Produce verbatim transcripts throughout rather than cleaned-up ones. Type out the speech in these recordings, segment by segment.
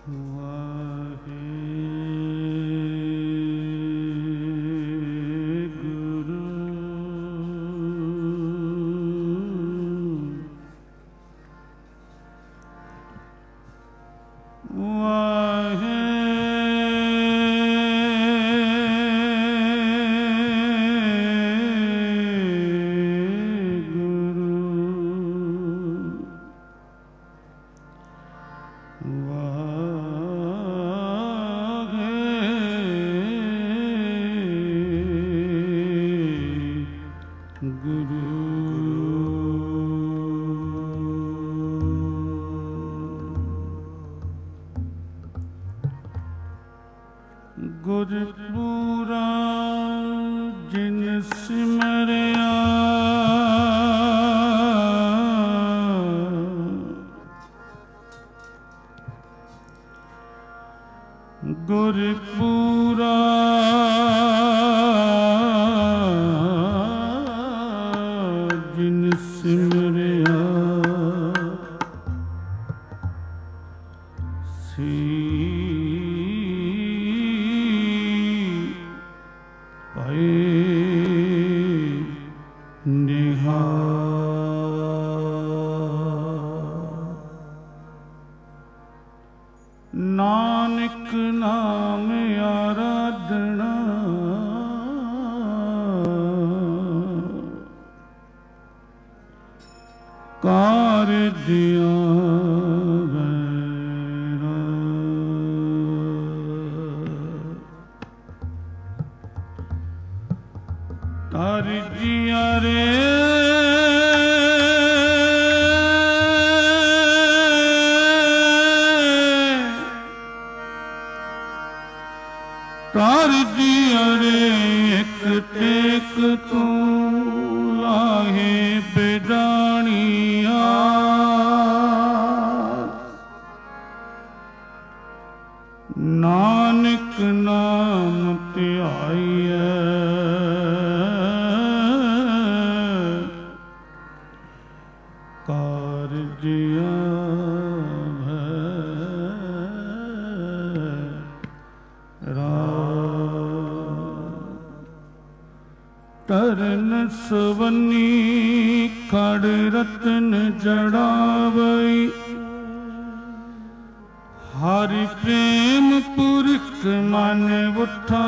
ਗੁਰਪੂਰਾ ਜਿਨ ਸਿਮਰਿਆ ਗੁਰਪੂਰਾ ਜਿਨ ਸਿਮਰਿਆ ਸੀ ਨਾਨਕ ਨਾਮ ਆਰਾਧਨਾ ਕਾਰ ਦਿਆ ਤਾਰ ਜੀਆ ਰੇ ਤਾਰ ਜੀਆ ਰੇ ਇੱਕ ਟੇਕ ਤੂੰ ਲਾਹੇ ਬਿਡਾਣੀਆ ਨਾਨਕ ਨਾਮ ਧਿਆਈਐ ਕਾਰਜਿਆ ਤਰਨ ਸਵਨੀ ਖੜ ਰਤਨ ਜੜਾਵਈ ਹਰਿ ਪ੍ਰੇਮ ਪੁਰਖ ਮਨ ਉਠਾ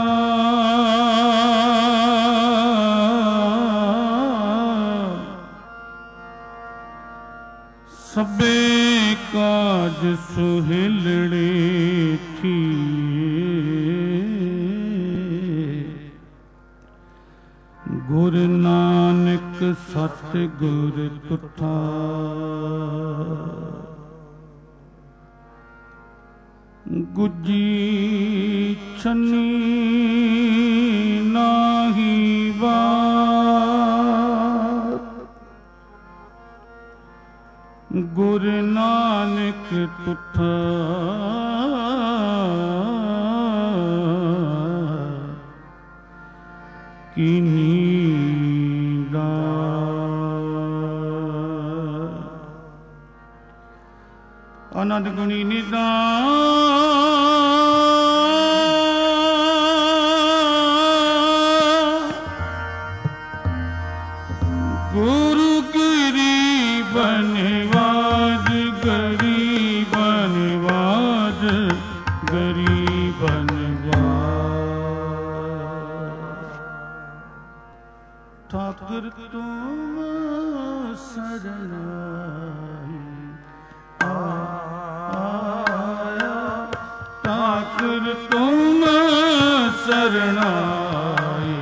ਸਭੇ ਕਾਜ ਸੁਹਿਲੜੇ ਥੀਏ ਗੁਰ ਨਾਨਕ ਸਤ ਗੁਰ ਤੁਠਾ ਗੁਜੀ ਛੰਨੀ ਨਾਹੀ ਬਾਤ ਗੁਰ ਨਾਨਕ ਤੁਠਾ ਕੀਨੀ ਅਨੰਦ ਗੁਣੀ ਨਿਦਾਨ ਗੁਰੂ ਗਰੀਬ ਨਿਵਾਜ ਗਰੀਬ ਨਿਵਾਜ ਗਰੀਬ ਨਿਵਾਜ ਠਾਕੁਰ ਤੁਮ ਸਰਨਾਈ ਠਾਕੁਰ ਤੁਮ ਸਰਨਾਈ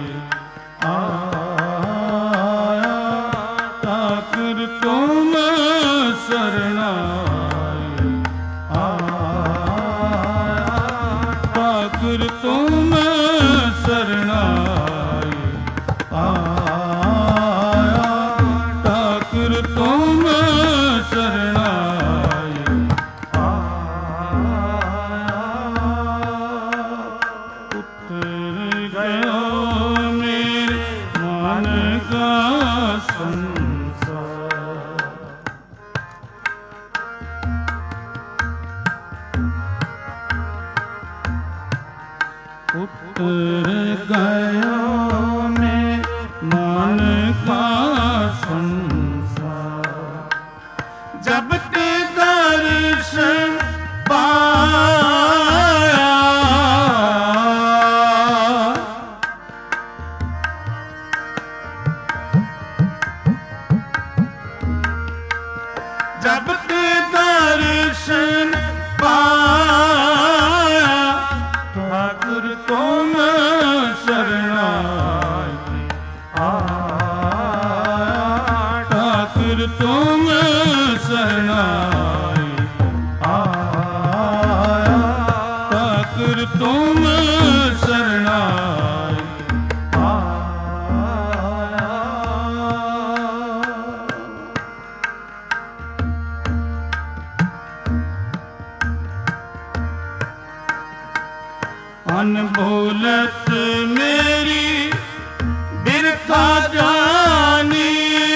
ਆਇਆ ਠਾਕੁਰ ਤੁਮ ਸਰਨਾਈ ਆਇਆ ਠਾਕੁਰ ਤੁਮ ਸਰਨਾਈ ਆਇਆ ਠਾਕੁਰ ਤੁਮ ਸਰਨਾਈ उतर गयो में मन का संसार, जब ते दर्शन पाया, जब ते दर्शन पाया, ठाकुर तुम शरणाई आया, ठाकुर तुम शरणाई आया, ठाकुर तुम शरणाई आया। अनबोलत मेरी बिरथा जानी,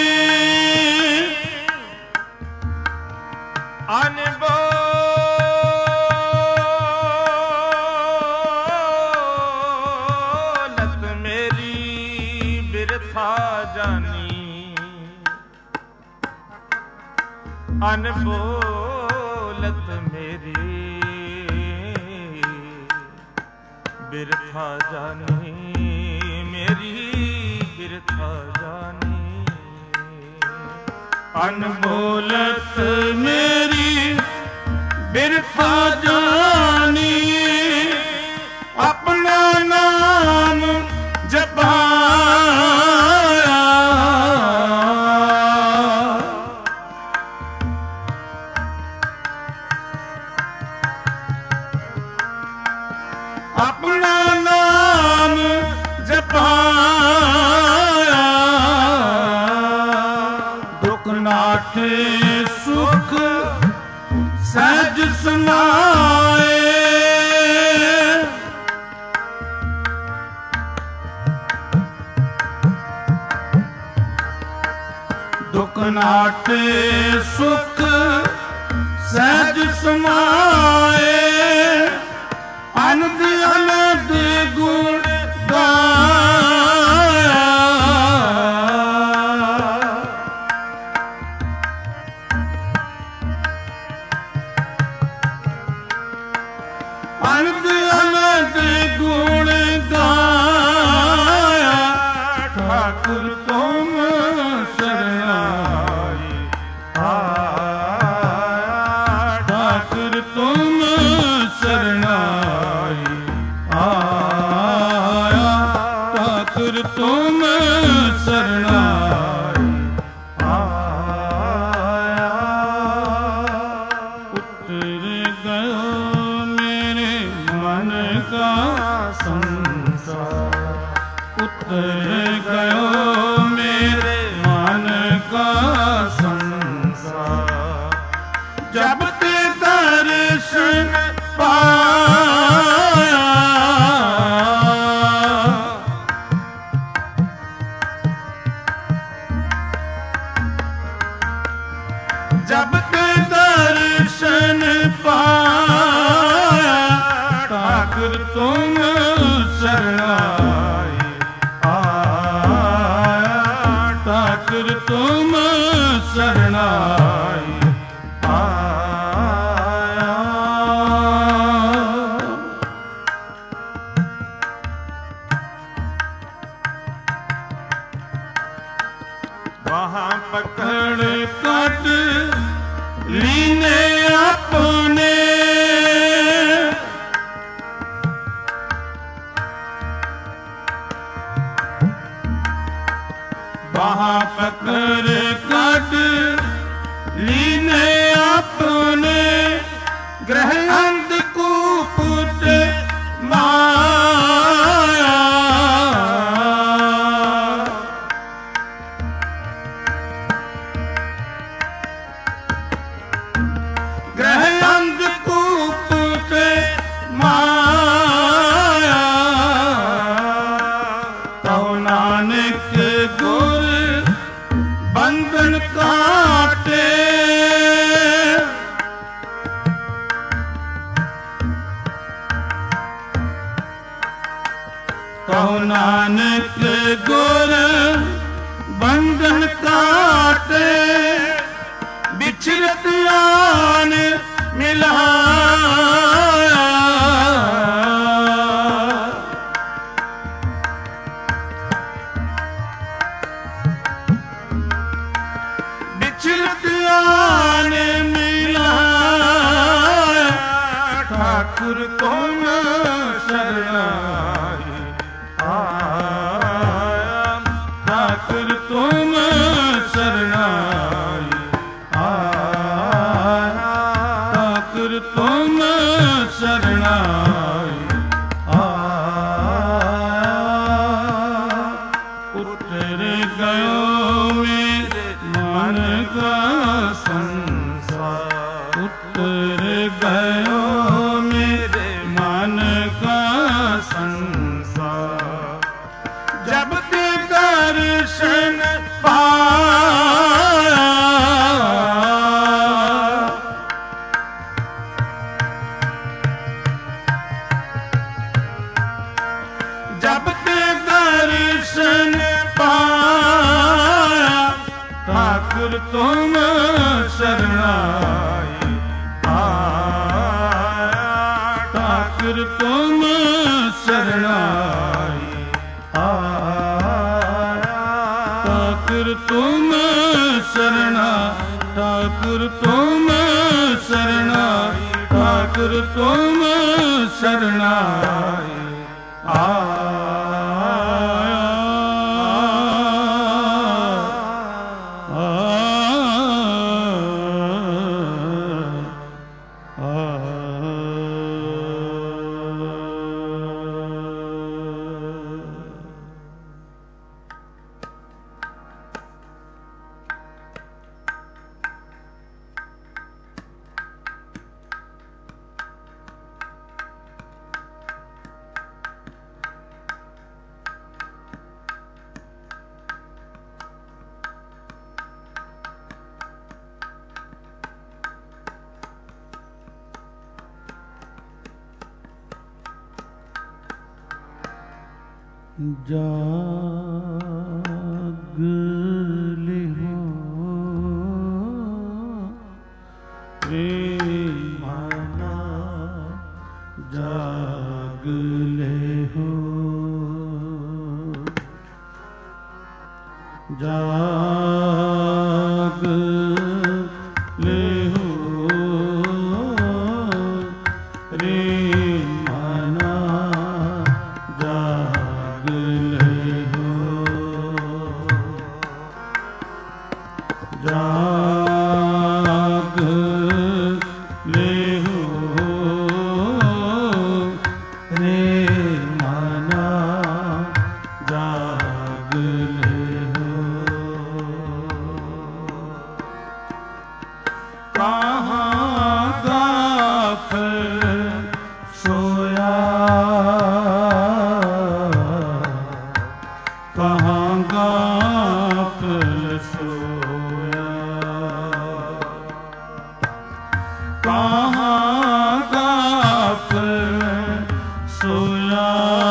अनबोलत मेरी बिरथा जानी, अनबोलत मेरी बिरथा जानी, मेरी बिरथा जानी, अनबोलत मेरी बिरथा जानी, अपना नाम जपाया, अपना नाम जपाया, दुख नाटे सुख सहज समाए, दुख नाटे सुख सहज समाए, अनंद अनंद गुण गाया, अनंद अनंद गुण गाया, ठाकुर तुम शरणाई आया, ठाकुर तुम शरणाई आया, ठाकुर तुम शरणाई आया। उतर गयो मेरे मन का संसार, उतर गयो मेरे मन का संसार, जब ते दर्शन पाया, जब ते दर्शन पाया, ठाकुर तुम शरणाई आया, ठाकुर तुम शरणाई आया। वहाँ पकड़ कट लीने अपने, वहाँ पकड़ कट लीने अपने, ग्रह अंधकूप माया, ਨਾਨਕ ਗੁਰ ਬੰਧਨ ਕਾਟੇ, ਵਿਚਰਤ ਆਨ ਮਿਲਾਇਆ। ਵਿਚਰਤ ਆਨ ਮਿਲਾਇਆ, ਠਾਕੁਰ ਤੁਮ ਸ਼ਰਨਾਈ ਆਇਆ। ਠਾਕੁਰ ਤੁਮ ਸ਼ਰਨਾਈ ਆਇਆ। ਠਾਕੁਰ ਤੁਮ ਸ਼ਰਨਾਈ ਆਇਆ। ਉਤਰ ਗਇਓ ਮੇਰੇ ਮਨ ਕਾ ਸੰਸਾਰ। ਉਤਰ ਗਇਓ ਮੇਰੇ ਮਨ ਕਾ ਸੰਸਾਰ। ਜਬ ਤੇ ਦਰਸ਼ਨ ਪਾਇਆ, ਜਬ ਤੇ ਦਰਸ਼ਨ ਪਾਇਆ। ਠਾਕੁਰ ਤੁਮ ਸ਼ਰਨਾਈ ਆਇਆ। ਠਾਕੁਰ ਤੁਮ ਸ਼ਰਨਾਈ ਆਇਆ। ਠਾਕੁਰ ਤੁਮ ਸ਼ਰਨਾ। ਠਾਕੁਰ ਤੁਮ ਸ਼ਰਨਾ। ਠਾਕੁਰ ਤੁਮ ਸ਼ਰਨਾਈ ਆਇਆ। ਜਾਗ ਲਿਓ ਰੇ ਮਨਾ, ਜਾਗ ਲਿਓ। ਜਾਗ ਲਿਓ ਰੇ ਮਨਾ, ਜਾਗ ਜਾਗ ਲਿਓ ਰੇ ਮਨਾ, ਜਾਗ ਲਿਓ। ਕਹਾਂ ਗਾਫਲ ਸੋਇਆ, ਕਹਾਂ ਗਾਫਲ ਸੋਇਆ। ਕਹਾਂ ਗਾਫਲ ਸੋਇਆ,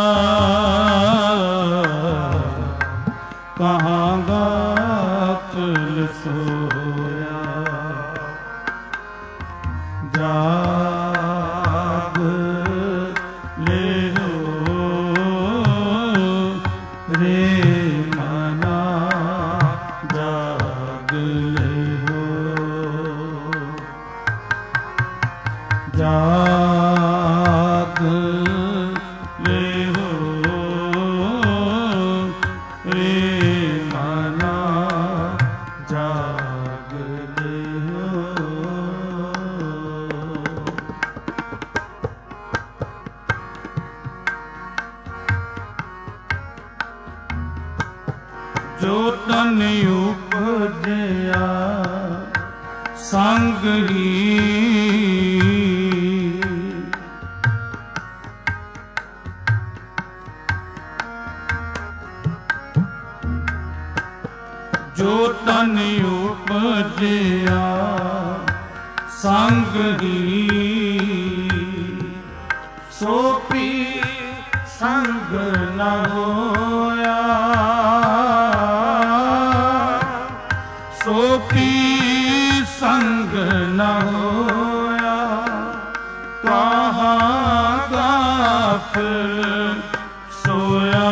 ਕਹਾਂ ਗਾਫਲ ਸੋਇਆ। ਜਾਗ ਲਿਓ ਰੇ ਮਨਾ, ਜਾਗ ਲਿਓ। ਜਾਗ ਲਿਓ ਰੇ ਮਨਾ, ਜਾਗ ਲਿਓ। ਜੋ ਤਨ ਉਪਜਿਆ ਸੰਗ ਹੀ, ਜੋ ਤਨ ਉਪਜਿਆ ਸੰਗ ਹੀ, ਸੋ ਪੀ ਸੰਗ ਨ ਹੋਇਆ, ਸੋ ਕੀ ਸੰਗ ਨ ਹੋਇਆ, ਕਹਾਂ ਗਾਫਿਲ ਸੋਇਆ,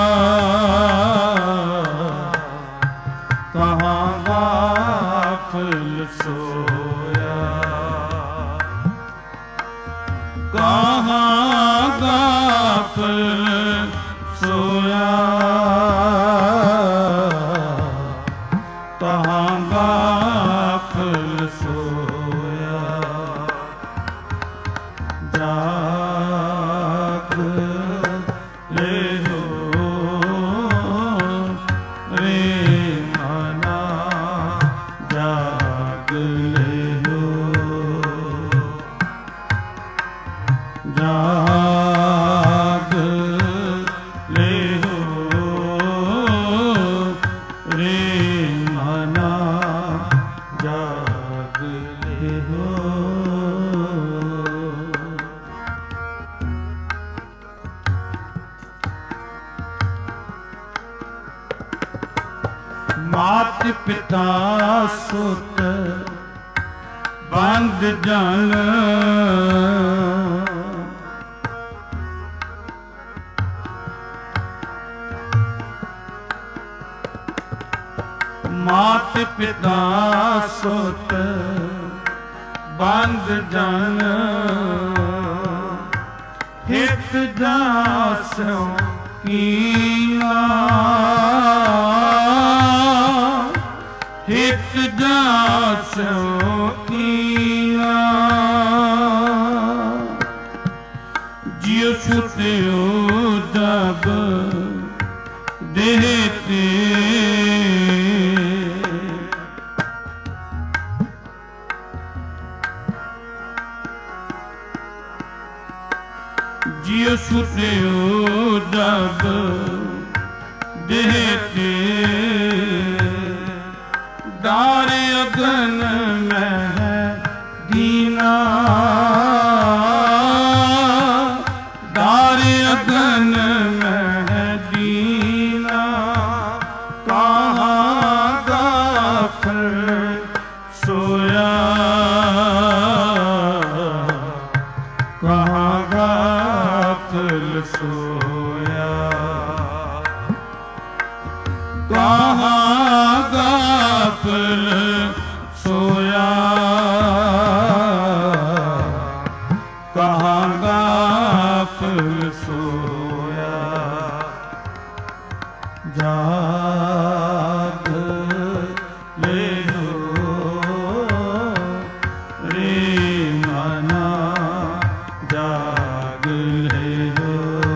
ਕਹਾਂ ਗਾਫਿਲ ਸੋਇਆ, ਕਹਾਂ ਗਾਫਿਲ ਸੋਇਆ, ਕਹਾਂ ਗਾਫਿਲ ਸੋਇਆ, ਜਾਗ ਲਿਓ ਰੇ ਮਨਾ, ਜਾਗ ਲਿਓ, ਜਾਗ ਲਿਓ ਰੇ ਮਨਾ, ਜਾਗ ਲਿਓ। ਮਾਤ ਪਿਤਾ ਸੁਤ ਬੰਦ ਜਨ, ਮਾਤ ਪਿਤਾ ਸੁਤ ਬੰਦ ਜਨ, ਹਿਤ ਜਾਸੋ ਕੀਨਾ, ਹਿਤ ਜਾਸੋ ਕੀਨਾ, ਜਿਉ ਛੁਟਿਓ ਜਬ ਦੇਹ ਤੇ, ਜਿਉ ਛੁਟਿਓ ਜਬ ਦੇਹ ਤੇ, ਡਾਰ ਅਗਨ ਮਹਿ ਦੀਨਾ, ਡਾਰ ਅਗਨ ਮਹਿ ਦੀਨਾ, ਕਹਾਂ ਗਾਫਿਲ ਸੋਇਆ, ਕਹਾਂ ਗਾਫਿਲ ਸੋਇਆ, ਕਹਾਂ ਗਾਫਿਲ ਸੋਇਆ, ਕਹਾਂ ਗਾਫਿਲ ਸੋਇਆ, ਜਾਗ ਲਿਓ ਰੇ ਮਨਾ, ਜਾਗ ਲਿਓ,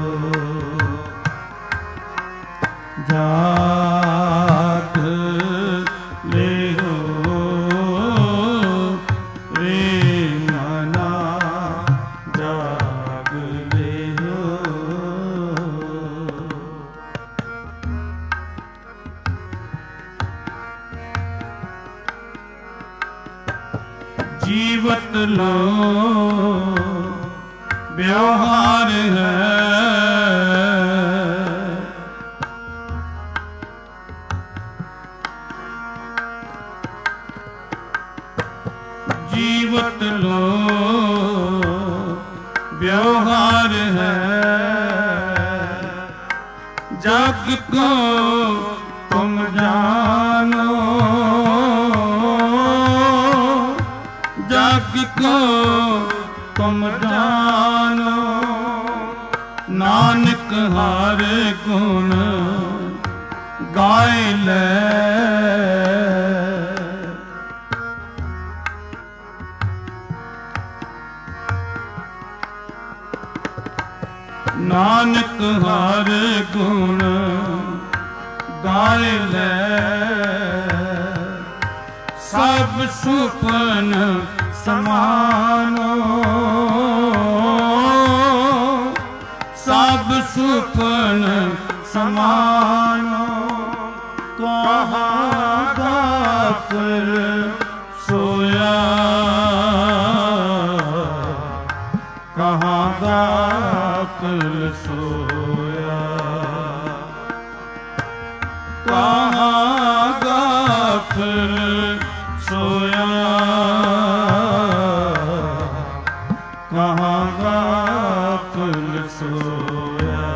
ਜਾਗ ਲਿਓ ਰੇ ਮਨਾ, ਜਾਗ ਲਿਓ। ਜੀਵਤ ਲੋ ਵਿਵਹਾਰ ਹੈ, ਜੀਵਤ ਲੋ ਵਿਵਹਾਰ ਹੈ, ਜਗ ਕੋ ਤੁਮ ਜਾਨੋ, जग को तुम जानो, नानक हर गुण गाय ले, नानक हर गुण गाय ले, सब सुपन समानो, सब सुपन समानो, कहाँ गाफिल सोया, कहाँ गाफिल गाफिल सोया। कहाँ गाफिल सोया, कहाँ गाफिल सोया।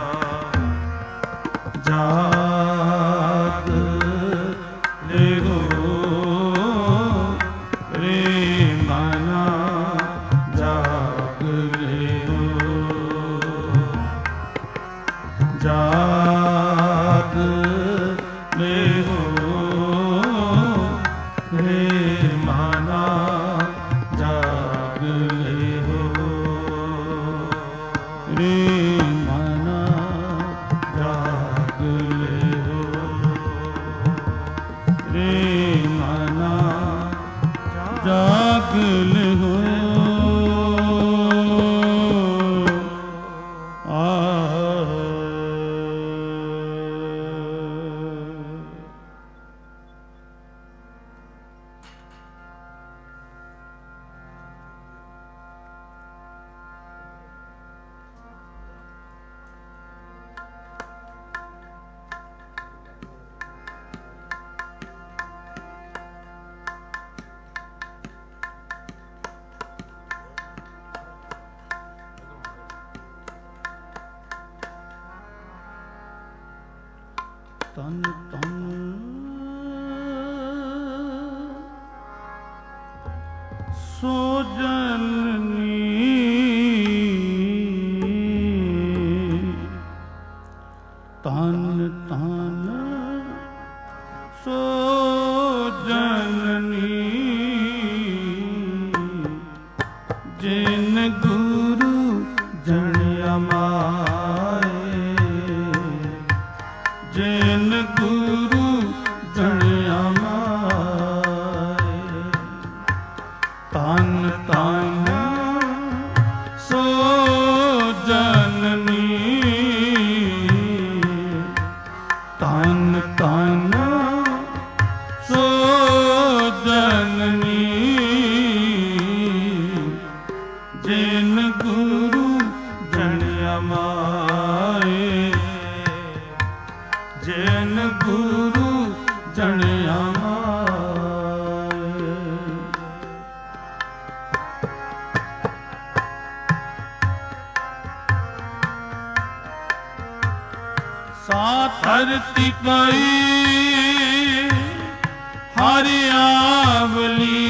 जाग ले हो रे मना, जाग ले हो, जाग ले हो रे मना, जाग ले हो रे मना, जाग ले हो रे मना, जाग ले हो। तन तन सो जननी, तन तन सो जननी, जिन गुरु जन अमाए, जिन गुरु जन अमाए। तन तन सो जननी, तन तन सो जननी, जिन गुरु जन अमाए, जिन गुरु जन अमाए। सा धरती पाई हरि आवली,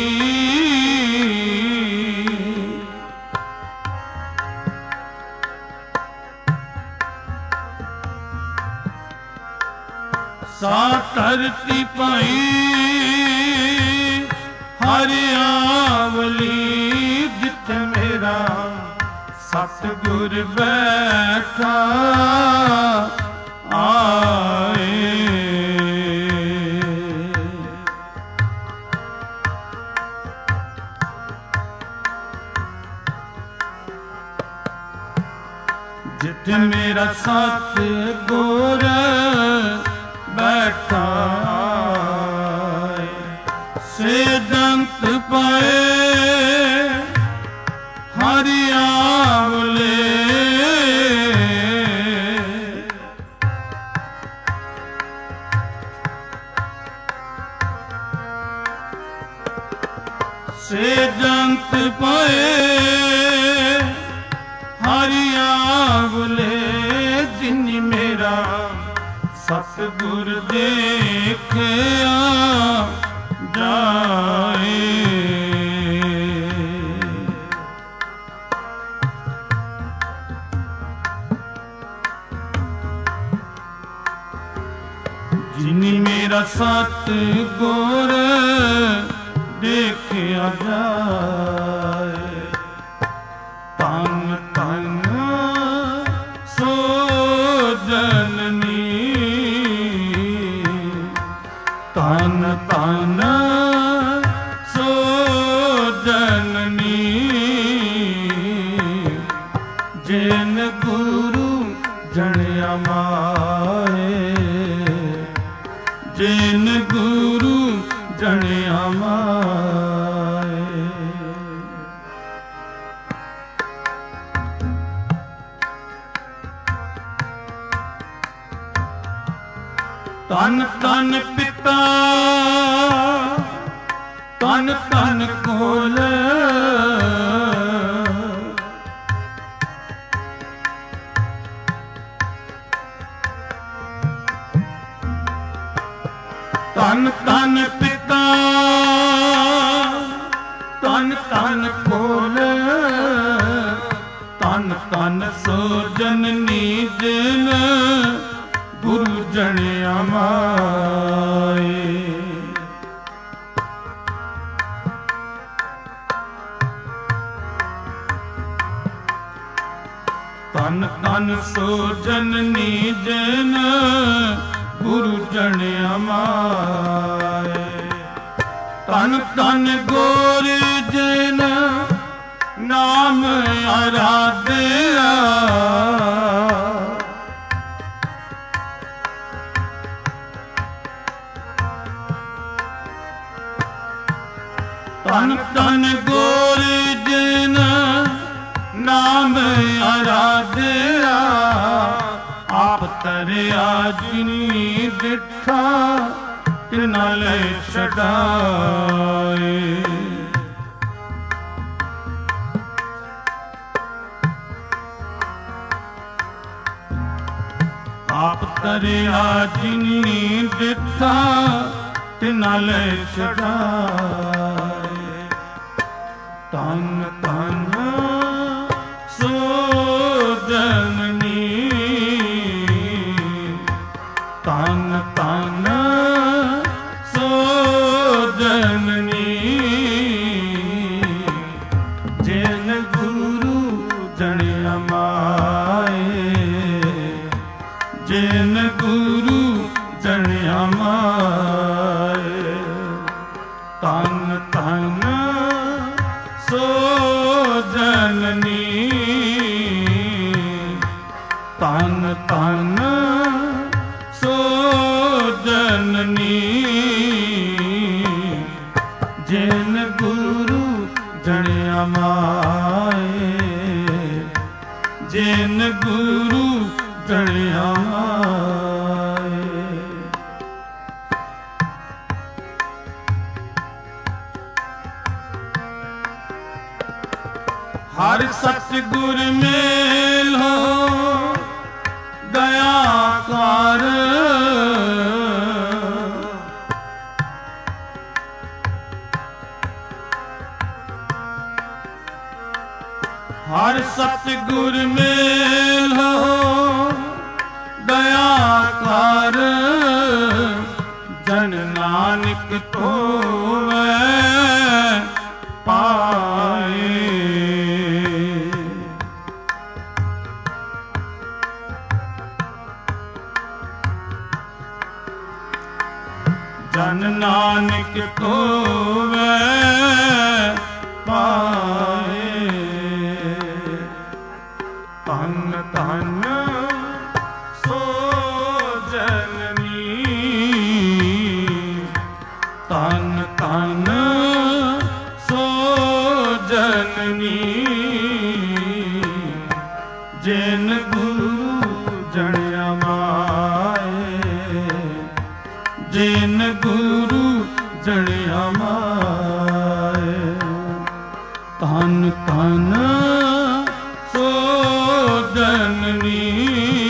सा धरती पाई हरि आवली, जित मेरा सतगुर बैठा आए। जित मेरा सतगुर बैठा से दंत पाए हरि आवले, से दंत पाए हरि आवले, जिन मेरा सतगुर देखिया जाए। जिन मेरा सतगुर देखिया जाए। तन तन सो जननी, तन तन सो जननी, जिन गुरु जन अमाए, जिन गुरु जन अमाए। ਤਨ ਤਨ ਪਿਤਾ ਤਨ ਤਨ ਕੋਲ ਤਨ ਤਨ ਪਿਤਾ ਤਨ ਤਨ ਕੋਲ ਤਨ ਤਨ ਸੋ ਜਨਨੀ ਜਿਨ ਗੁਰੂ ਜਣਿਆ ਮਾਏ ਤਨ ਤਨ ਸੋ ਜਨਨੀ ਜਿਨ ਗੁਰੂ ਜਣਿਆ ਮਾਏ ਤਨ ਤਨ ਗੋਰ ਜਿਨ ਨਾਮ ਆਰਾਧਿਆ ਤਨ ਤਨ ਗੋਰ ਜਿਨ ਨਾਮ ਆਰਾਧਿਆ ਆਪ ਤਰਿਆ ਜਿਨੀ ਡਿਠਾ ਤਿਨਾ ਲੈ ਛਡਾਏ ਆਪ ਤਰਿਆ ਜਿਨੀ ਡਿਠਾ ਤਿਨਾ ਲੈ ਛਡਾਏ ਤਨ ਤਨ ਸੋ ਜਨਨੀ ਤਨ ਤਨ ਸੋ ਜਨਨੀ ਜਿਨ ਗੁਰੂ ਜਣਿਆ ਮਾਏ ਜਿਨ ਗੁਰੂ ਜਣਿਆ ਮਾਏ ਤਨ ਤਨ ਸੋ ਜਨਨੀ ਤਨ ਤਨ ਸੋ ਜਨਨੀ ਜਿਨ ਗੁਰੂ ਜਣਿਆ ਮਾਏ ਜਿਨ ਗੁਰੂ ਜਣਿਆ ਮਾਏ ਹਰ ਸਤਿਗੁਰ ਮੇਲੋ ਦਇਆ ਕਰ ਹਰ ਸਤਿਗੁਰ ਮੇਲੋ ਦਇਆ ਕਰ ਜਨ ਨਾਨਕ ਧੋਵੈ ਪਾਏ ਜਨ ਨਾਨਕ ਧੋਵੈ ਪਾਏ ਤਨ ਤਨ ਸੋ ਜਨਨੀ ਤਨ ਤਨ ਸੋ ਜਨਨੀ ਜਿਨ ਗੁਰੂ ਜਣਿਆ ਮਾਏ ਜਿਨ ਗੁਰੂ ਜਣਿਆ ਮਾਏ ਤਨ ਤਨ ਸੋ ਜਨਨੀ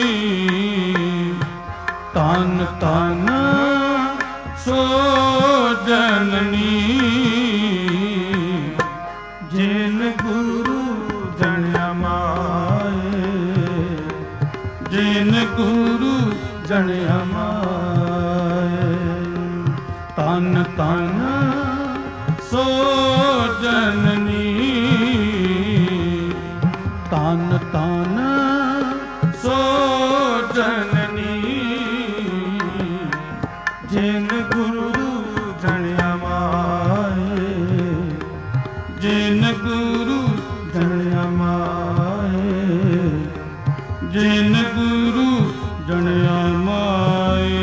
ਤਨ ਤਨ ਸੋ ਜਨਨੀ ਜਿਨ ਗੁਰੂ ਜਣਿਆ ਮਾਏ ਜਿਨ ਗੁਰੂ ਜਣਿਆ ਮਾਏ ਤਨ ਤਨ ਸੋ ਜਨਨੀ ਤਨ ਤਨ ਸੋ ਜਨਨੀ ਜਿਨ ਗੁਰੂ ਜਣਿਆ ਮਾਏ ਜਿਨ ਗੁਰੂ ਜਣਿਆ ਮਾਏ ਜਿਨ ਗੁਰੂ ਜਣਿਆ ਮਾਏ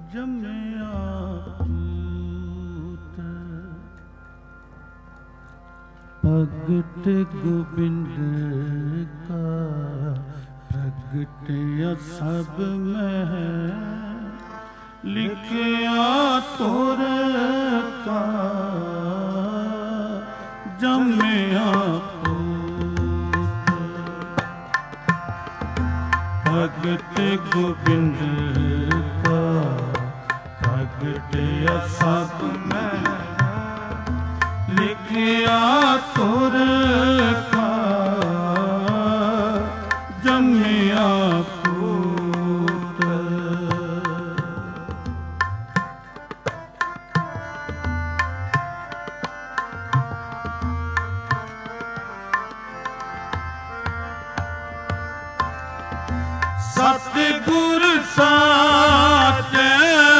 ਜੰਮਿਆ ਪੂਤ ਭਗਤ ਗੋਬਿੰਦ ਕਾ ਪ੍ਰਗਟਿਆ ਸਭ ਮਹਿ ਲਿਖਿਆ ਤੁਰ ਕਾ ਜੰਮਿਆ ਪੂਤ ਭਗਤ ਗੋਬਿੰਦ ਕਾ ਪ੍ਰਗਟਿਆ ਸਭ ਮਹਿ ਲਿਖਿਆ ਤੁਰ ਕਾ ਜੰਮਿਆ ਪੂਤ ਸਤਿਗੁਰ ਸਾਚੈ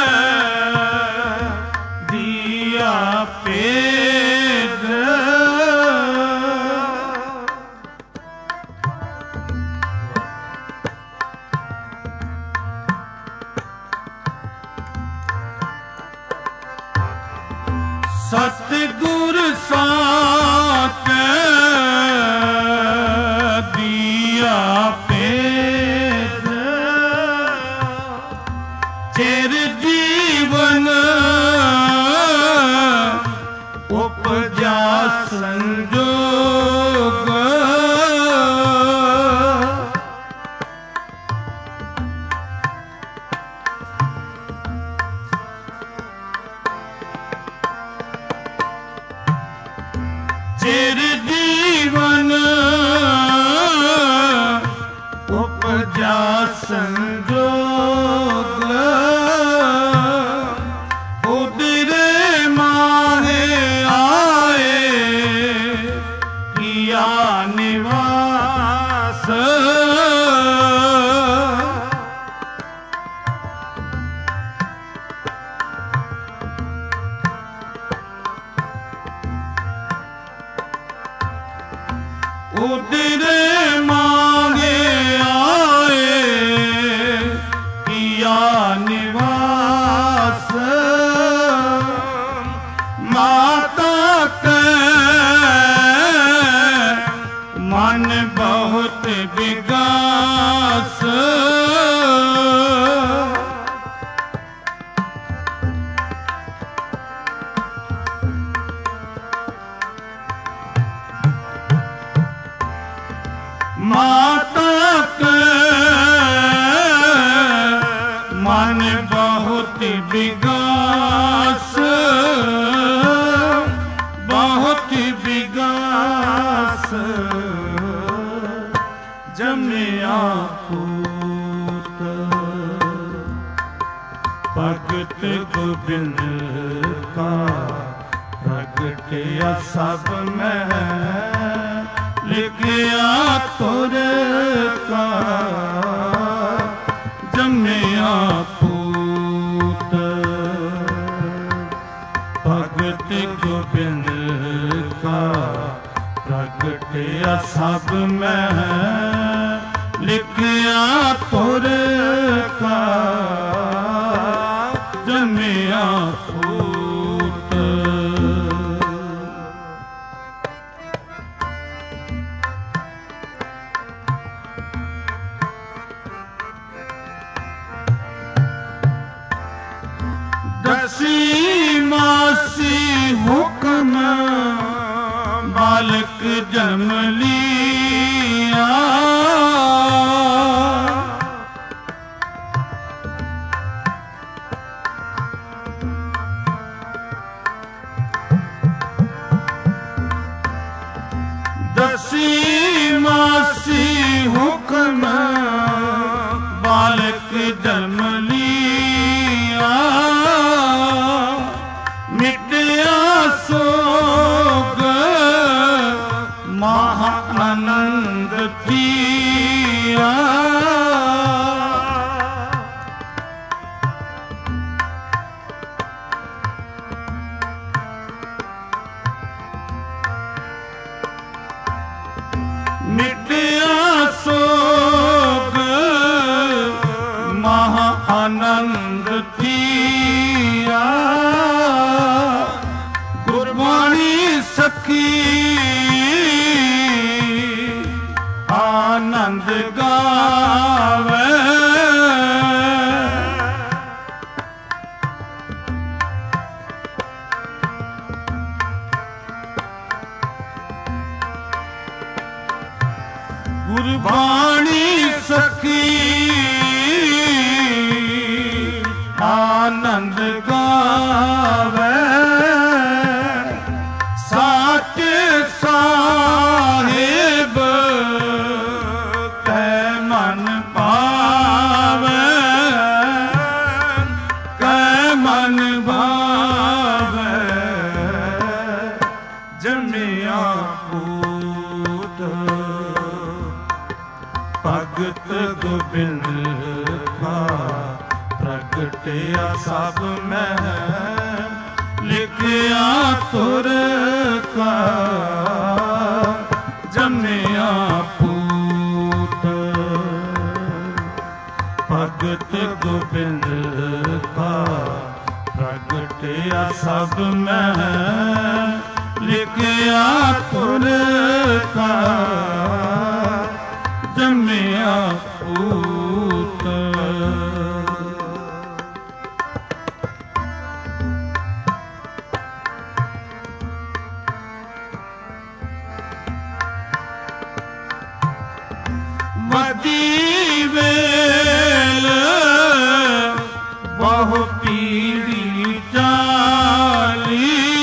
ਦੀਆ ਭੇਦ ਸਤਿਗੁਰ ਸਾਚੈ ਦੀਆ ਭੇਦ ਚਿਰ ਜੀਵਨ ਉਪਜਾ ਸੰਜੋਗ ਚਿਰ ਜੀਵਨ ਉਪਜਾ ਸੰਜੋਗ ਉਦਰੇ ਮਾਹੇ ਆਏ ਕੀਆ ਨਿਵਾਸ ਉਦਰੇ ਮਾਂਗੇ ਆਏ ਕੀਆ ਨਿਵਾਸ ਮਾਤਾ ਕੈ ਮਨ ਬਹੁਤ ਵਿਗਾਸ ਮਾਤਾ ਕੈ ਮਨ ਬਹੁਤ ਵਿਗਾਸ ਬਹੁਤ ਵਿਗਾਸ ਜੰਮਿਆ ਪੂਤ ਭਗਤ ਗੋਬਿੰਦ ਕਾ ਪ੍ਰਗਟਿਆ ਸਭ ਮਹਿ ਲਿਖਿਆ ਤੁਰ ਕਾ ਜੰਮਿਆ ਪੂਤ ਭਗਤ ਗੋਬਿੰਦ ਕਾ ਪ੍ਰਗਟਿਆ ਸਭ ਮਹਿ ਲਿਖਿਆ ਤੁਰ ਕਾ ਜੰਮਿਆ ਪੂਤ ਦਸੀ ਮਾਸੀ ਹੁਕਮ ਬਾਲਕ ਜਨਮ ਲਿਆ ਦਸੀ ਮਾਸੀ ਹੁਕਮ ਬਾਲਕ ਜਨਮ ਲਿਆ ਮਿਟਿਆ ਸੋਗ ਮਾ ਥੀਆ ਗੁਰਬਾਣੀ ਸਖੀ ਆਨੰਦ ਗਾਵੇ ਗੁਰਬਾਣੀ ਸਖੀ ਆਨੰਦ ਗਾਵੇ ਸੱਚ ਸਾਹਿਬ ਕੈ ਮਨ ਪਾਵੇ ਕੈ ਮਨ ਭਾਵੇ ਜੰਮਿਆ ਪੂਤ ਭਗਤ ਗੋਬਿੰਦ ਕਾ ਪ੍ਰਗਟਿਆ ਸਭ ਮੈਂ ਲਿਖਿਆ ਤੁਰ ਕਾ ਜੰਮਿਆ ਪੂਤ ਭਗਤ ਗੋਬਿੰਦ ਕਾ ਪ੍ਰਗਟਿਆ ਸਭ ਮੈਂ ਲਿਖਿਆ ਤੁਰ ਕਾ ਜੰਮਿਆ ਪੂਤ ਮਦੀ ਵੇਲ ਬਹੁ ਪੀੜੀ ਚਾਲੀ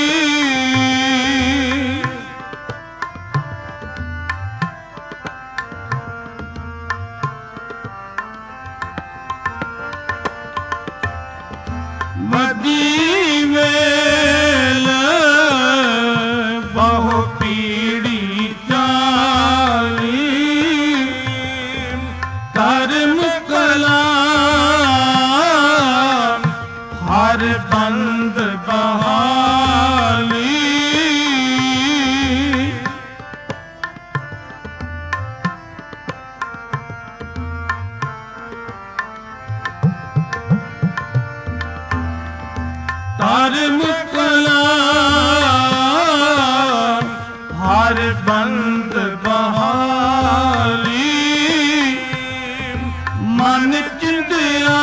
ਮਦੀ ਵੇਲ ਬਹੁ ਪੀੜੀ ਚਾਲੀ ਧਰਮ ਕਲਾ ਹਰ ਬੰਦ ਬਹਾਲੀ ਧਰਮ ਕਲਾ ਹਰ ਬੰਦ ਬਹਾਲੀ ਮਨ ਚਿੰਤਿਆ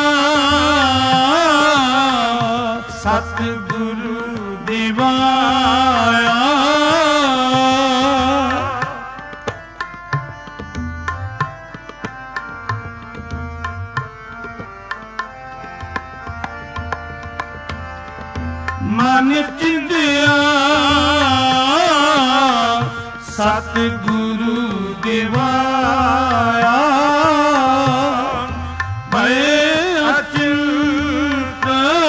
ਸਤਿਗੁਰੂ ਦਿਵਾਇਆ ਮਨ ਚਿੰਤਿਆ ਸਤਿਗੁਰੂ ਦਿਵਾਇਆ ਭਏ ਅਚਿੰਤ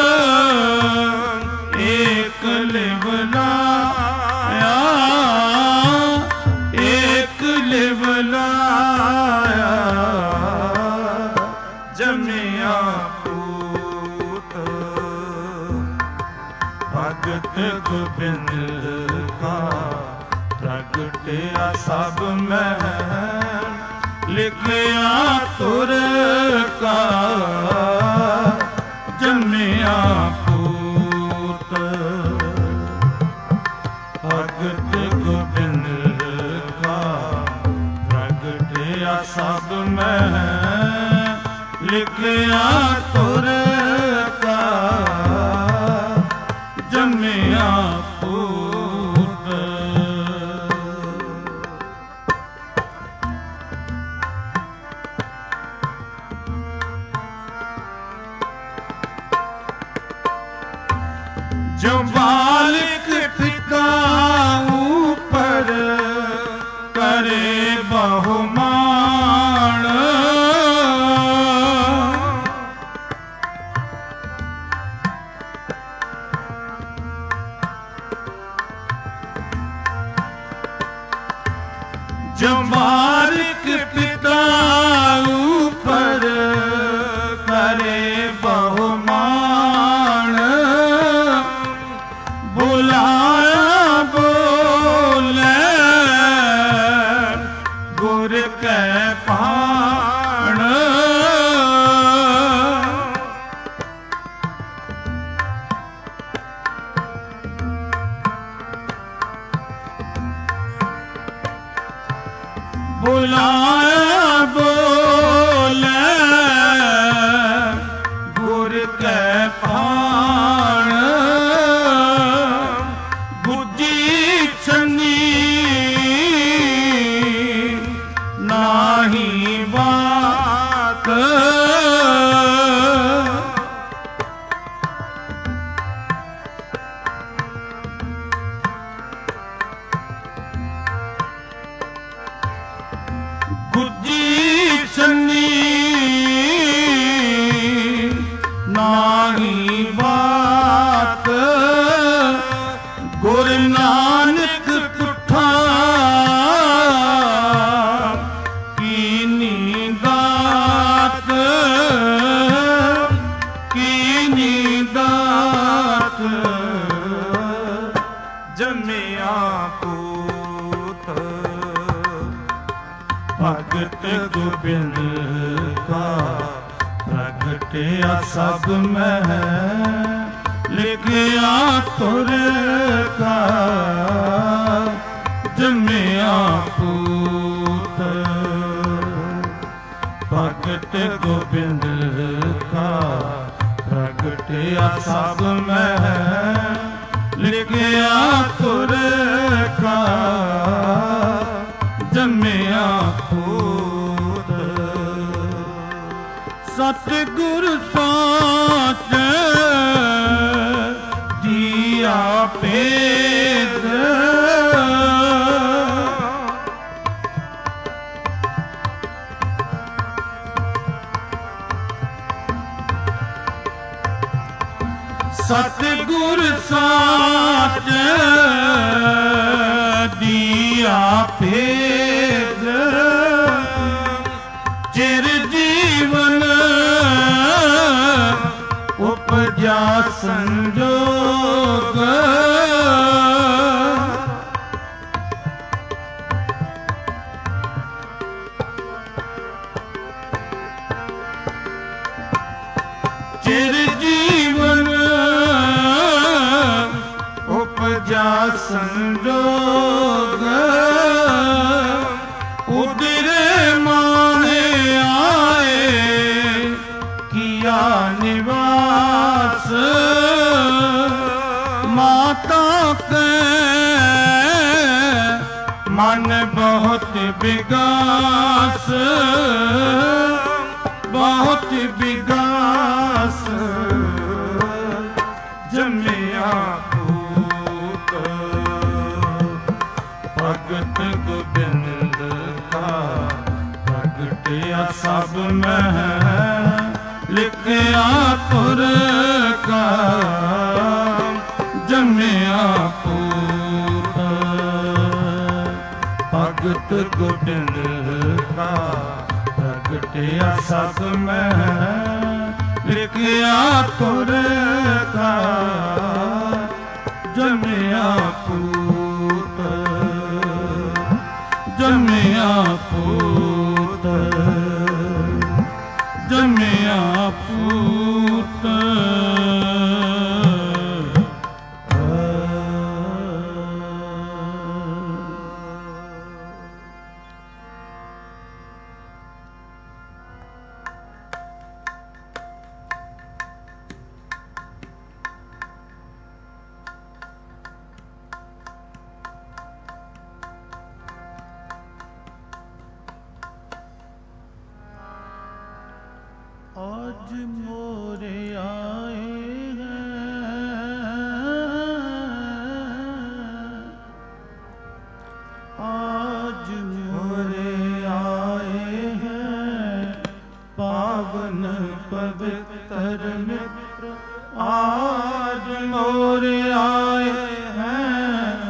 ਏਕ ਲਿਵ ਲਾਇਆ ਏਕ ਲਿਵ ਲਾਇਆ ਜੰਮਿਆ ਪੂਤ ਭਗਤ ਗੋਬਿੰਦ ਕਾ ਪ੍ਰਗਟਿਆ ਸਭ ਮੈਂ ਲਿਖਿਆ ਤੁਰ ਕਾ ਜੰਮਿਆ ਪੂਤ ਭਗਤ ਗੋਬਿੰਦ ਕਾ ਪ੍ਰਗਟਿਆ ਸਭ ਮੈਂ ਲਿਖਿਆ ਤੁਰ ਕਾ ਜੰਮਿਆ ਪੂਤ ਜੋ ਬਾਲਕ ਪਿਤਾ ਉਪਰ ਕਰੇ ਬਹੁਮਾਨ ਜੋ ਬਾਲਕ ਪਿਤਾ ਉਪਰ ਕਰੇ ਬਹੁਮਾਨ ਬੁਲਾਇਆ ਬੋਲੇ ਗੁਰ ਕੈ ਭਾਣ बुलाया बोले गुर कै भाण बुझी छनी नाही बात गुजी छनी नाही बात गुर नानक तुठा कीनी दात कीनी दात जमिया पूत भगत गोबिंद का प्रगटिया सब में लिखिया तुर का जमिया पूत भगत गोबिंद का प्रगटिया सब में लिखिया तुर का जमिया पूत सतगुर साच दिया पेद सतगुर साच दिया भेद चिर जीवन उपजा संजोग चिर जीवन उपजा संजोग उदरे माने आए किया निवास माता के मन बहुत विगास बहुत विगास जमिया पूत भगत गोबिंद का प्रगटिया सब में लिखिया तुर का जमिया पूत भगत गोबिंद का प्रगटिया सब में लिखिया तुर का जमिया पूत जमिया पूत जमिया पूत आज मोरे आए हैं आज मोरे आए हैं पावन पवित्र मित्र आज मोरे आए हैं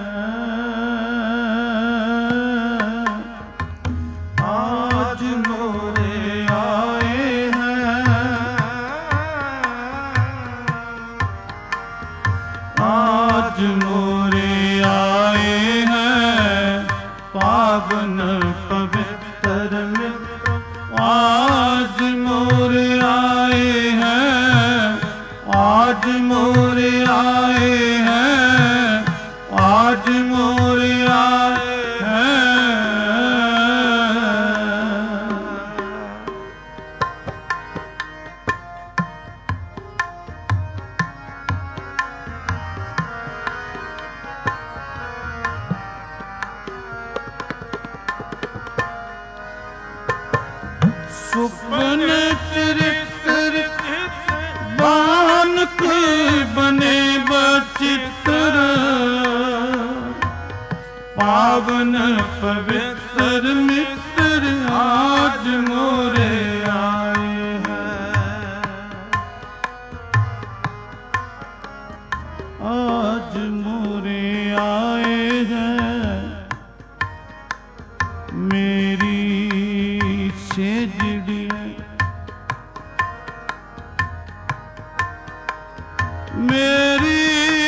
आज मोरे आए आज मोरे आए हैं पावन पवित्र मित्र आज मोरे आए हैं आज मोरे आए हैं आज मोरे आए हैं पावन पवित्र मित्र आज मोरे आए हैं। आज मोरे आए हैं मेरी सेजड़ी मेरी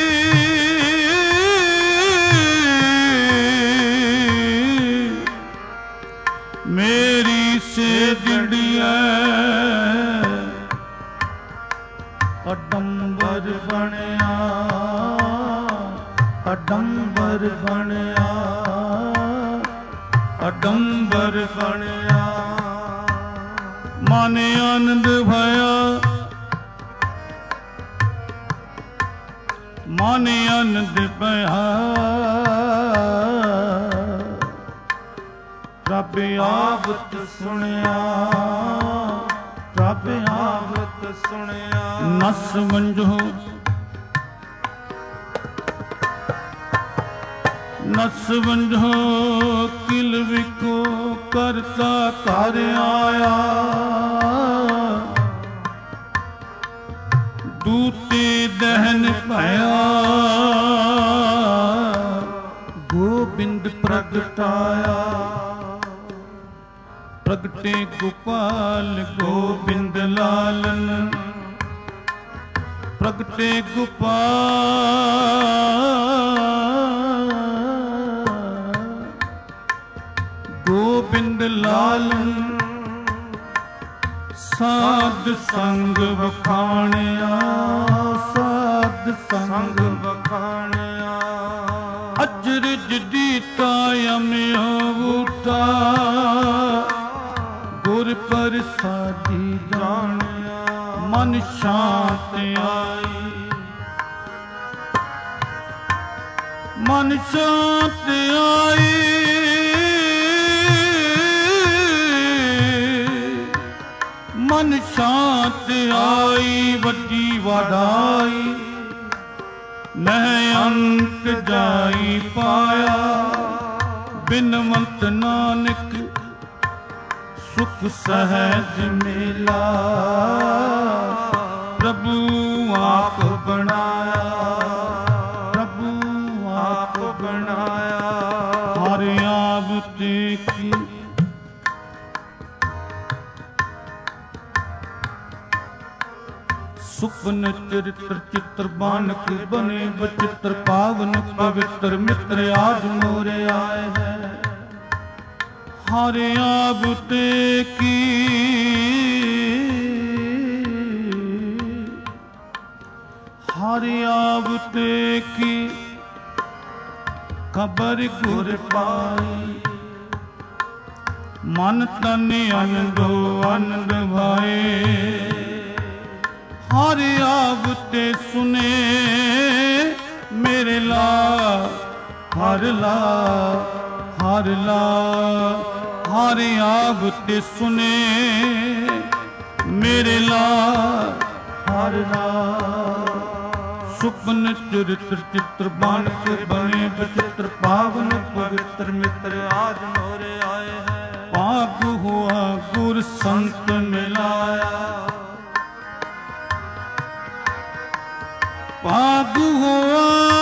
मेरी सेजड़िया अडंबर बनया अडंबर बनया अडंबर बनया मन आनंद भया मन आनंद भया रब आवत सुनिया रब आवत सुनिया नस मंझो नस मंझो किल विको करता कर आया दूते दहन पाया गोबिंद प्रगटाया प्रगटे गोपाल गोविंद लालन प्रगटे गोपाल गोविंद लालन साध संग वखाणिया साध संग वखाणिया अजरज दीता यम्यो बूटा गुर प्रसादी जानिया मन शांत आई मन शांत आई मन शांत आई वड्डी वाधाई मैं अंत जाई पाया बिनवंत नानक सुख सहज मिला प्रभु आप बनाया प्रभु आप बनाया हर आवते की सुपन चरित्र चित्र बानक बने बचित्र पावन पवित्र मित्र आज मोरे आए हैं हर आवते की हर आवते की खबर गुर पाई मन तन आनंदो आनंद भाए हर आवते सुने मेरे ला हर ला हर ला हर आवते सुने मेरे ला हर ला सुपन चरित्र चित्र बानक बने बचित्र पावन पवित्र मित्र आज मोरे आए हैं पाप हुआ गुर संत मिलाया पाग हुआ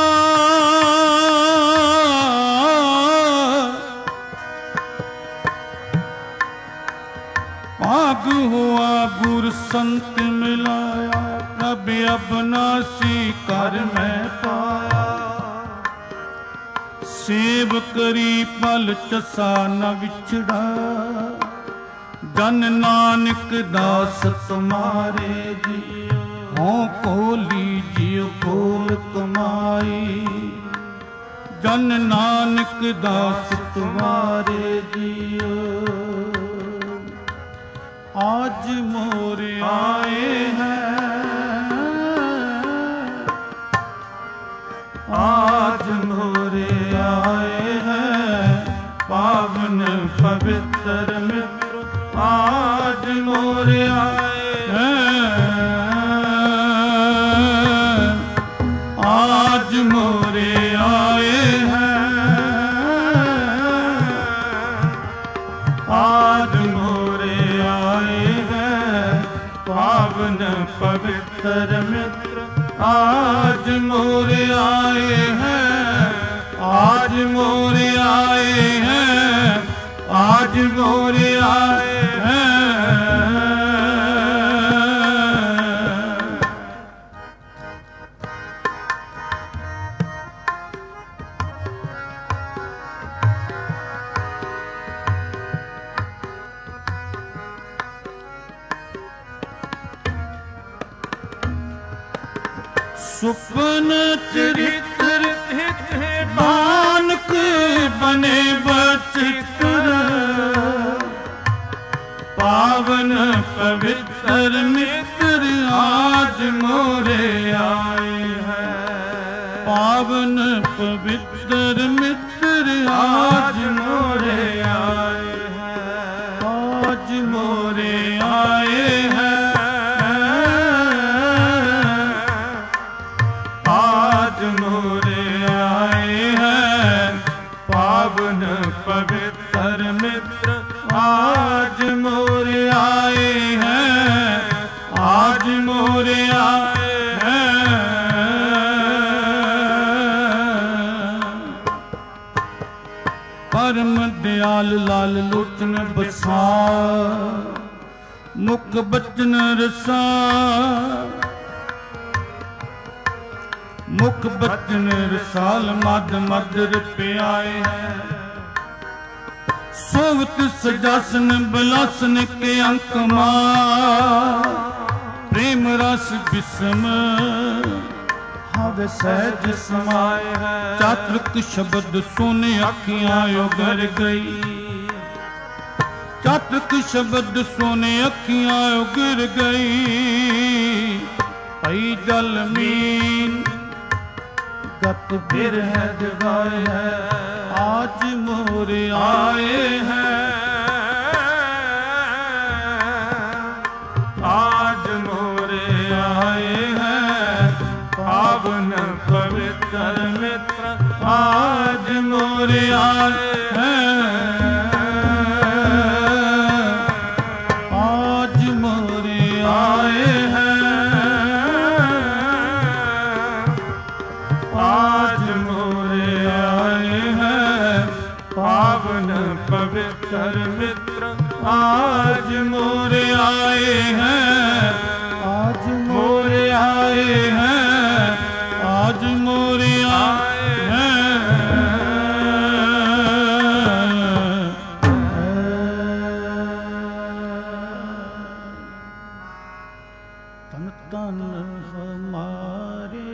पाग हुआ गुर संत मिलाया कब अबनासी कर मैं पाया सेव करी पल चसा न विछड़ा जन नानक दास तुम्हारे जी हो कोली जियो कोल कमाई जन नानक दास तुम्हारे जियो आज मोरे आए हैं आज मोरे आए हैं पावन पवित्र मित्र आज मोरे आए हैं आज मोरे आए हैं आज मोरे आए हैं, आज मोरे आए हैं, आज मोरे आए हैं। सुपन चरित्र नानक बने बचित्र, पावन पवित्र मित्र आज मोरे आए हैं। पावन पवित्र मित्र आज मोरे आए हैं, आज मोरे आए हैं। पवित्र मित्र आज मोरे आए हैं, आज मोरे आए हैं। परम दयाल लाल लोचन बसा, मुख बचन रसा, मुख बचन रसाल मद मद पियाए हैं। सोवत सजासन बलासन के अंकमा, प्रेम रस बिस्म हवे सहज समाए हैं। चातुक शब्द सुन अखियां उगर गई, चातुक शब्द सुन अखियां उगर गई। पई जल मीन गत बिरह जगाए है, आज मोरे आए हैं, आज मोरे आए हैं। पावन पवित्र मित्र आज मोरे आए हैं, आज मोरे आए हैं, आज मोरे आए हैं। पावन पवित्र मित्र आज मोरे आए हैं, आज मोरे आए हैं, आज मोरे आए हैं। तन तन हमारे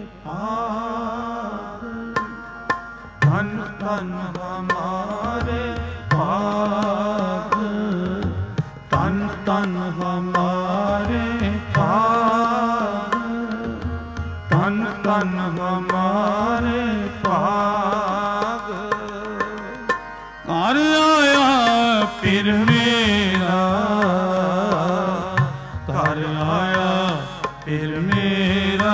पाग, धन धन हमारे पाग, तन तन हमारे पाग, तन तन हमारे पाग। घर आया फिर मेरा, घर आया फिर मेरा।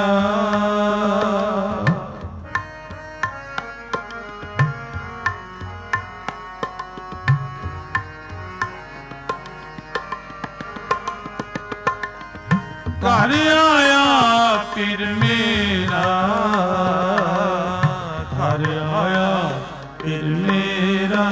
घर आया फिर मेरा, घर आया फिर मेरा।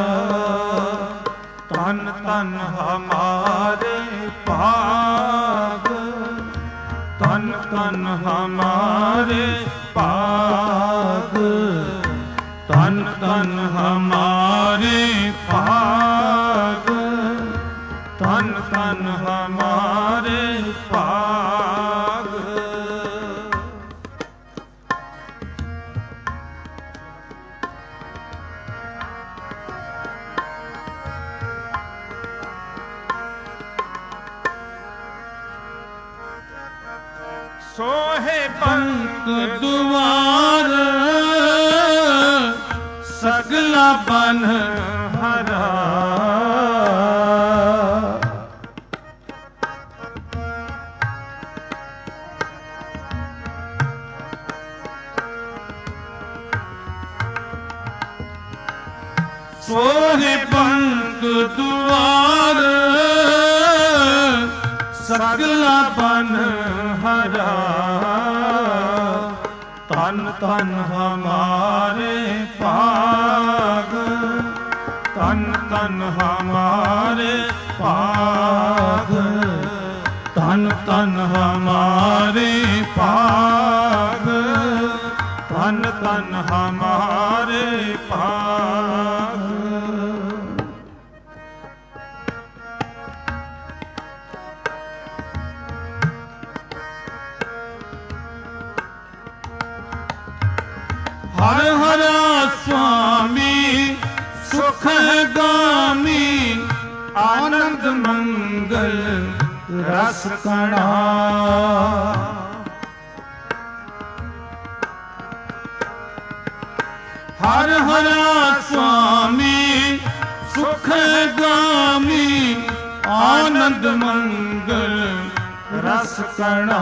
तन तन हमारे पाग, तन तन हमारे पाग, तन तन हमारे पाग, तन तन हमारे पाग। सोहे पंख दुआर, सगला बन हरा। सोहे पंख दुआर, सगला बन हरा। ਤਨ ਤਨ ਹਮਾਰੇ ਭਾਗ, ਤਨ ਤਨ ਹਮਾਰੇ ਭਾਗ, ਤਨ ਤਨ ਹਮਾਰੇ ਭਾਗ, ਤਨ ਤਨ ਹਮਾਰੇ ਭਾਗ। हर हरा स्वामी सुख गामी, आनंद मंगल रस कणा। हर हरा स्वामी सुख गामी, आनंद मंगल रस कणा।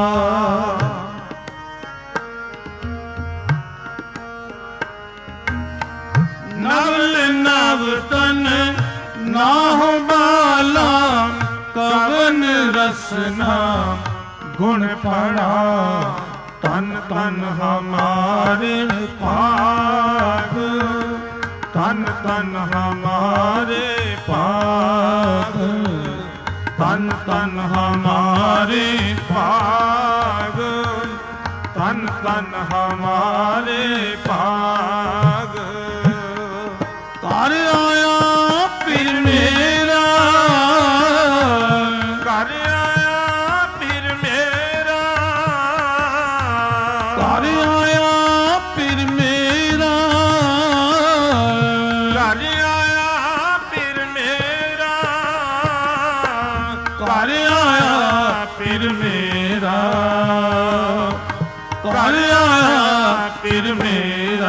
नवल नव तन नाहु बाला, कवन रसना गुण पड़ा। तन तन हमारे भाग, तन तन हमारे भाग, तन तन हमारे भाग, तन तन हमारे भाग। घर आया फिर मेरा, घर आया फिर मेरा, घर आया फिर मेरा, घर आया फिर मेरा, घर आया फिर मेरा, घर आया फिर मेरा।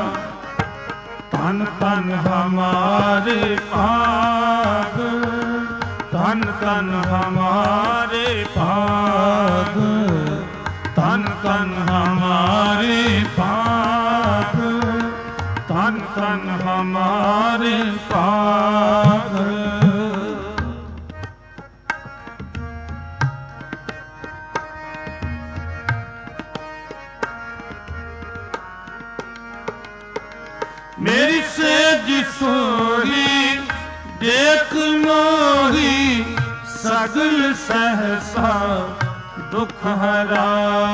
तन तन हमारे भाग, तन तन हमारे भाग, तन तन हमारे भाग, तन तन हमारे भाग। मेरी सेज सोही देख मोही, सगल सहसा दुख हरा।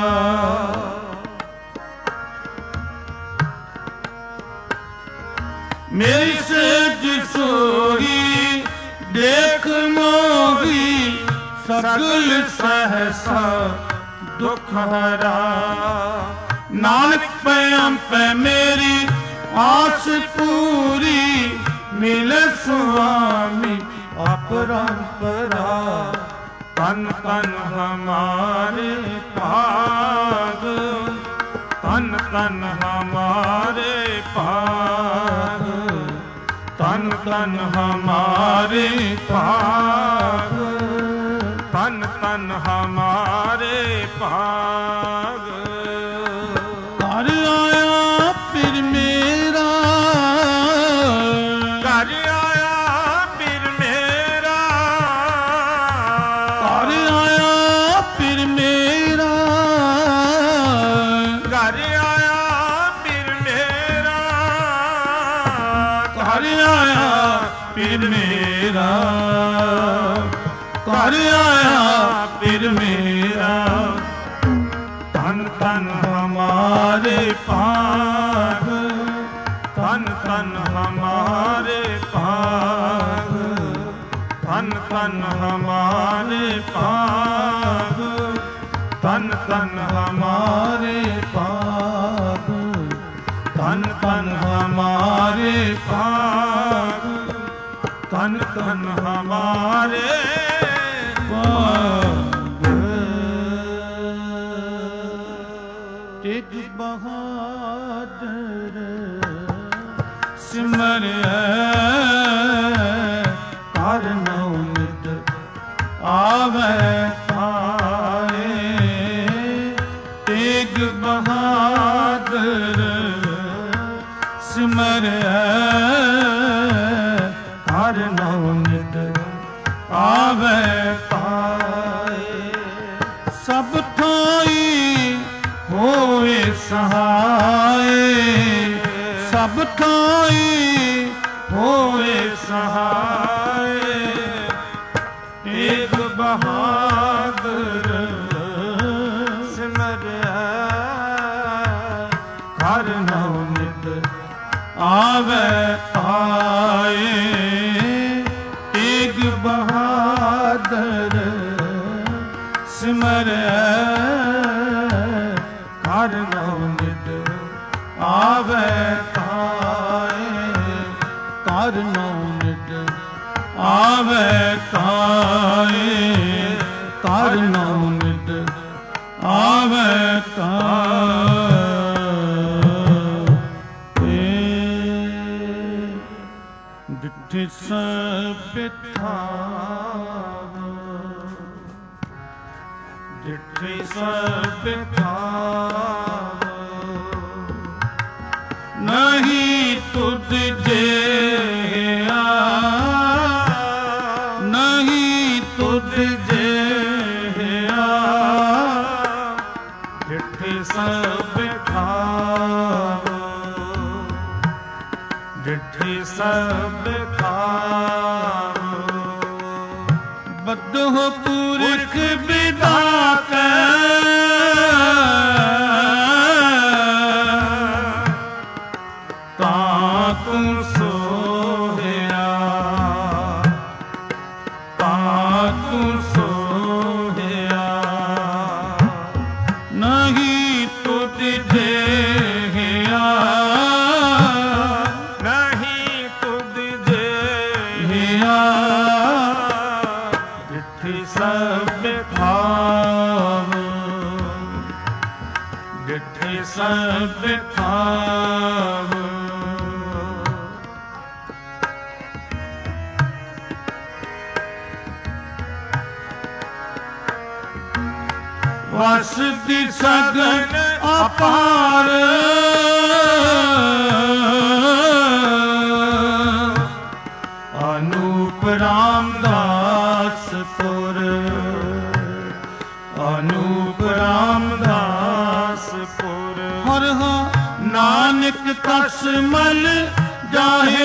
मेरी सेज सोही देख मोही, सगल सहसा दुख हरा। नानक पैम पे मेरी आस पूरी, मिले स्वामी अपरंपरा। तन तन हमारे भाग, तन तन हमारे भाग, तन तन हमारे भाग, तन तन हमारे भाग। घर आया फिर मेरा, घर आया फिर मेरा, घर आया फिर मेरा, घर आया फिर मेरा, घर आया फिर मेरा, घर आया फिर मेरा। तन तन हमारे भाग, तन तन हमारे भाग, तन तन हमारे भाग, तन तन हमारे भाग, तन तन हमारे भाग, तन तन हमारे भाग। तेग बहादुर सिमर कर नौमित आवे आए। तेग बहादुर सिमर कर नौमित आवे पाए। सब थाई होए सहाय सब थाई होए सहाय एक बहादुर सिमर हर नव नित आवे आए एक बहादुर सिमर हर नव नित आवे ताए कर नव नित आवे ताए कर नव नित आवे ताए डिठि सब बिठाव डिठि सब बिठाव नहीं तुझ जेया नहीं तुझ जेया डिठि सब खाव डिठि सब खाव बद्धो पुरख विधाता तू सोहया तू सोहया नहीं तुझ जेया नहीं तुझ जेया डिठि सब खाव डिठि सब खाव वसति सगन अपार अनूप रामदास पुर अनूप रामदास पुर हर हा नानक तस मल जाहे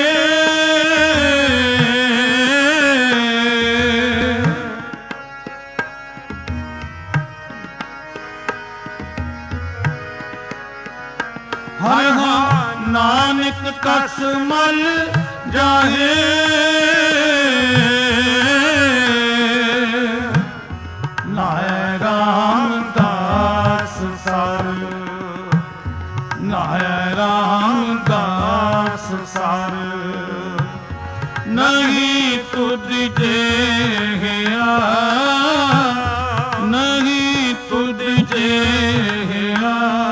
हर हा नानक कस मल जाहे नाय रामदास सर नाय रामदास सर नहीं तुझ जेया नहीं तुझ जेया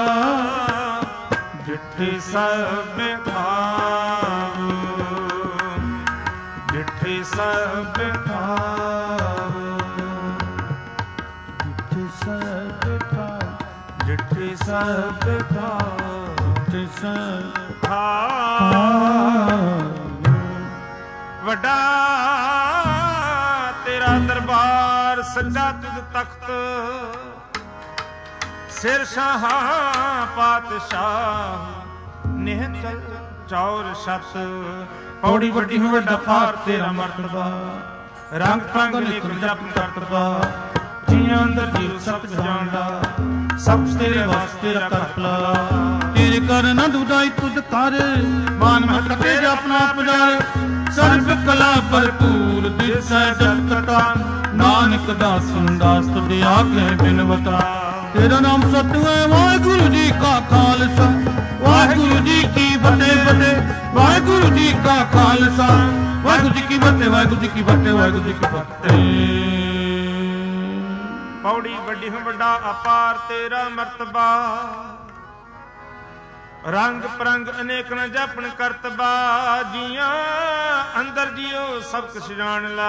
डिठि सब खाव डिठि सब खाव डिठि सब खाव डिठि सब खाव डिठि सब खाव वड्डा तेरा दरबार सच्चा तुझ तख्त सिर शाह पातशाह निहचल चौर सत पौड़ी वड्डी हो वड्डा पार तेरा मर्तबा रंग तंग लिख जप करतबा जियां अंदर जीव सत जांदा सब तेरे वास्ते तेरा करपला तेरे कर न दुदाई तुझ कर मान महत तेरे अपना पुजार सर्व कला भरपूर दिसै जगता नानक दास दास तुझे आगे बिनवता तेरा नाम सत्य है वाहिगुरु जी का खालसा वाहिगुरु जी की फतेह फतेह वाहिगुरु जी का खालसा वाहिगुरु जी की फतेह वाहिगुरु जी की फतेह वाहिगुरु जी की फतेह पौड़ी वड्डी हो वड्डा अपार तेरा मर्तबा रंग परंग अनेक न जपन करतबा जिया अंदर जियो सब कुछ जान ला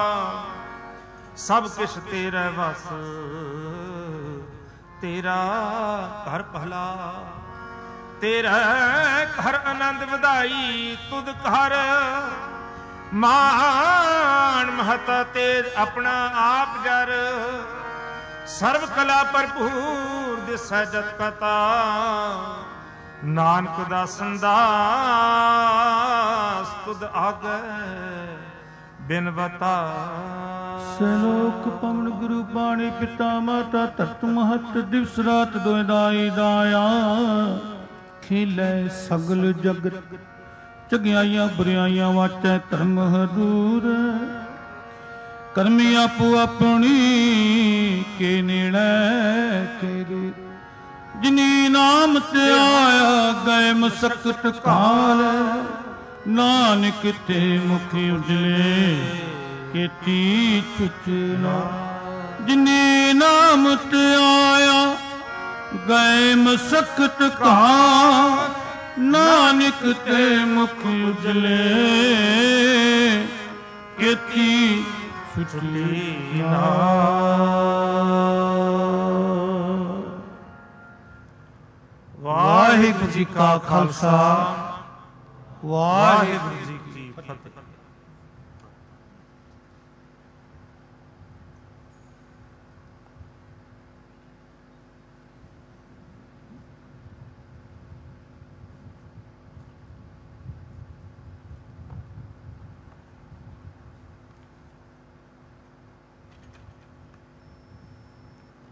सब किश तेरा वस तेरा घर पहला तेरा घर आनंद वधाई तुद घर मान महता तेर अपना आप जर ਸਰਬ ਕਲਾ ਭਰਪੂਰ ਦਿਸੈ ਜਤ ਕਤਾ ਨਾਨਕ ਦਾ ਸੰਦਾਸ ਤੁਧ ਆਗੈ ਬਿਨ ਬਤਾ ਸਲੋਕ ਪਵਨ ਗੁਰੂ ਬਾਣੀ ਪਿਤਾ ਮਾਤਾ ਧਰਤ ਮਹਤ ਦਿਵਸ ਰਾਤ ਦੋਇ ਦਾਈ ਦਾਇਆ ਖੇਲੇ ਸਗਲ ਜਗਤ ਚਗਿਆਈਆਂ ਬੁਰਿਆਈਆਂ ਵਾਚੈ ਧਰਮ ਹਦੂਰ ਕਰਮੀ ਆਪੋ ਆਪਣੀ ਕੇ ਨੇੜੇ ਤੇਰੇ ਜਿਨੀ ਨਾਮ ਤੇ ਆਇਆ ਗਏ ਮਸਕਤ ਕਾਲ ਨਾਨਕ ਤੇ ਮੁਖ ਉਜਲੇ ਕੀਤੀ ਚੁਚਨਾ ਜਿਨੀ ਨਾਮ ਤੇ ਆਇਆ ਗਏ ਮਸਕਤ ਕਾਲ ਨਾਨਕ ਤੇ ਮੁਖ ਉਜਲੇ ਕੀਤੀ ਛੁੱਟੀ ਨਾ। ਵਾਹਿਗੁਰੂ ਜੀ ਕਾ ਖਾਲਸਾ ਵਾਹਿਗੁਰੂ ਜੀ ਕੀ ਫਤਿਹ।